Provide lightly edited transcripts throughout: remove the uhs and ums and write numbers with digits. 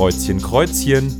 Kreuzchen, Kreuzchen.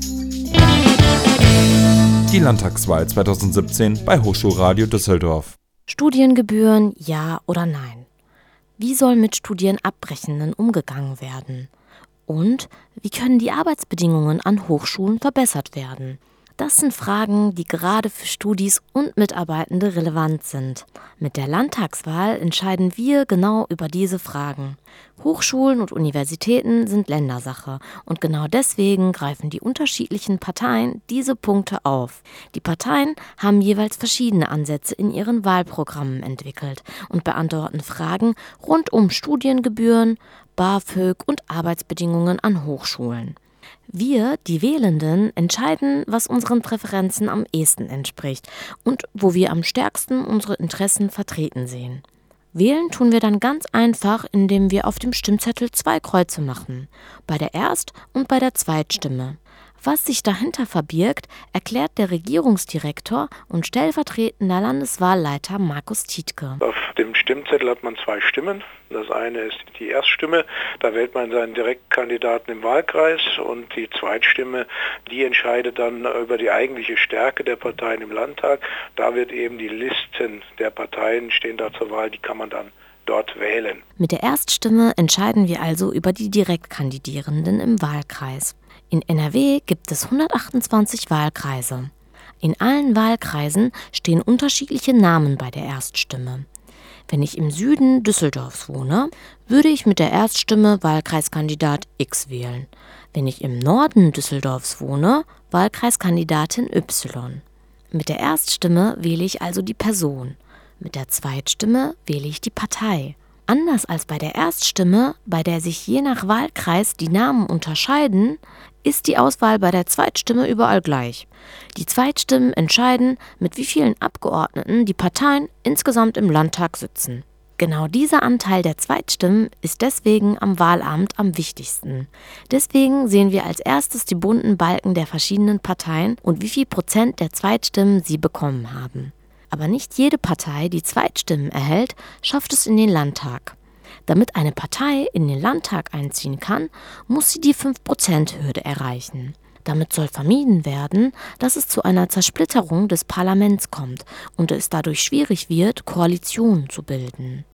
Die Landtagswahl 2017 bei Hochschulradio Düsseldorf. Studiengebühren, ja oder nein? Wie soll mit Studienabbrechenden umgegangen werden? Und wie können die Arbeitsbedingungen an Hochschulen verbessert werden? Das sind Fragen, die gerade für Studis und Mitarbeitende relevant sind. Mit der Landtagswahl entscheiden wir genau über diese Fragen. Hochschulen und Universitäten sind Ländersache und genau deswegen greifen die unterschiedlichen Parteien diese Punkte auf. Die Parteien haben jeweils verschiedene Ansätze in ihren Wahlprogrammen entwickelt und beantworten Fragen rund um Studiengebühren, BAföG und Arbeitsbedingungen an Hochschulen. Wir, die Wählenden, entscheiden, was unseren Präferenzen am ehesten entspricht und wo wir am stärksten unsere Interessen vertreten sehen. Wählen tun wir dann ganz einfach, indem wir auf dem Stimmzettel 2 Kreuze machen, bei der Erst- und bei der Zweitstimme. Was sich dahinter verbirgt, erklärt der Regierungsdirektor und stellvertretender Landeswahlleiter Markus Tietke. Auf dem Stimmzettel hat man 2 Stimmen. Das eine ist die Erststimme, da wählt man seinen Direktkandidaten im Wahlkreis, und die Zweitstimme, die entscheidet dann über die eigentliche Stärke der Parteien im Landtag. Da wird eben die Listen der Parteien stehen da zur Wahl, die kann man dann dort wählen. Mit der Erststimme entscheiden wir also über die Direktkandidierenden im Wahlkreis. In NRW gibt es 128 Wahlkreise. In allen Wahlkreisen stehen unterschiedliche Namen bei der Erststimme. Wenn ich im Süden Düsseldorfs wohne, würde ich mit der Erststimme Wahlkreiskandidat X wählen. Wenn ich im Norden Düsseldorfs wohne, Wahlkreiskandidatin Y. Mit der Erststimme wähle ich also die Person. Mit der Zweitstimme wähle ich die Partei. Anders als bei der Erststimme, bei der sich je nach Wahlkreis die Namen unterscheiden, ist die Auswahl bei der Zweitstimme überall gleich. Die Zweitstimmen entscheiden, mit wie vielen Abgeordneten die Parteien insgesamt im Landtag sitzen. Genau dieser Anteil der Zweitstimmen ist deswegen am Wahlabend am wichtigsten. Deswegen sehen wir als erstes die bunten Balken der verschiedenen Parteien und wie viel Prozent der Zweitstimmen sie bekommen haben. Aber nicht jede Partei, die Zweitstimmen erhält, schafft es in den Landtag. Damit eine Partei in den Landtag einziehen kann, muss sie die 5%-Hürde erreichen. Damit soll vermieden werden, dass es zu einer Zersplitterung des Parlaments kommt und es dadurch schwierig wird, Koalitionen zu bilden.